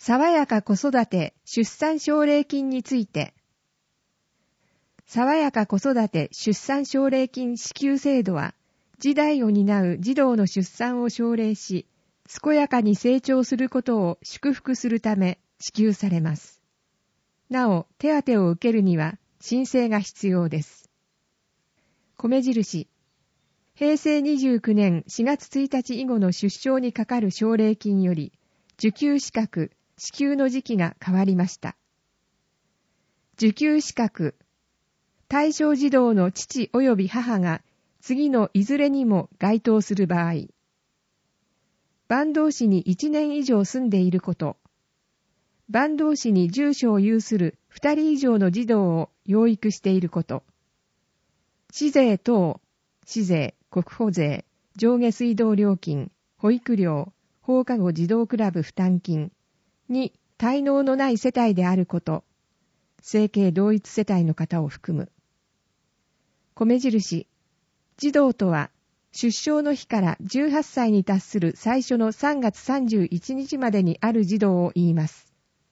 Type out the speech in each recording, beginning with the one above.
爽やか子育て出産奨励金について、爽やか子育て出産奨励金支給制度は、次代を担う児童の出産を奨励し、健やかに成長することを祝福するため支給されます。なお、手当を受けるには申請が必要です。米印、平成29年4月1日以後の出生にかかる奨励金より、受給資格、支給の時期が変わりました。受給資格、対象児童の父及び母が次のいずれにも該当する場合、坂東市に1年以上住んでいること、坂東市に住所を有する2人以上の児童を養育していること、市税等、市税、国保税、上下水道料金、保育料、放課後児童クラブ負担金に滞納のない世帯であること、生計同一世帯の方を含む。米印、児童とは、出生の日から18歳に達する最初の3月31日までにある児童を言います。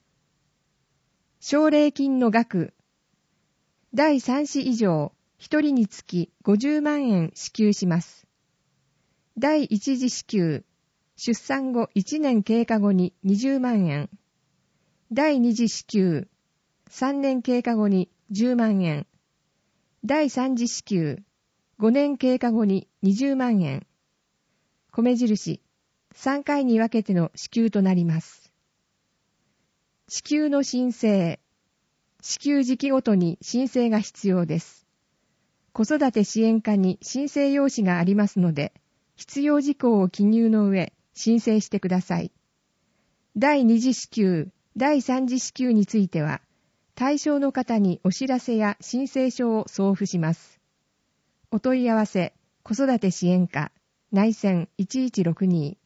奨励金の額、第3子以上、1人につき50万円支給します。第1次支給、出産後1年経過後に20万円。第2次支給、3年経過後に10万円。第3次支給、5年経過後に20万円。米印、3回に分けての支給となります。支給の申請、支給時期ごとに申請が必要です。子育て支援課に申請用紙がありますので、必要事項を記入の上、申請してください。第2次支給、第3次支給については、対象の方にお知らせや申請書を送付します。お問い合わせ、子育て支援課、内線1162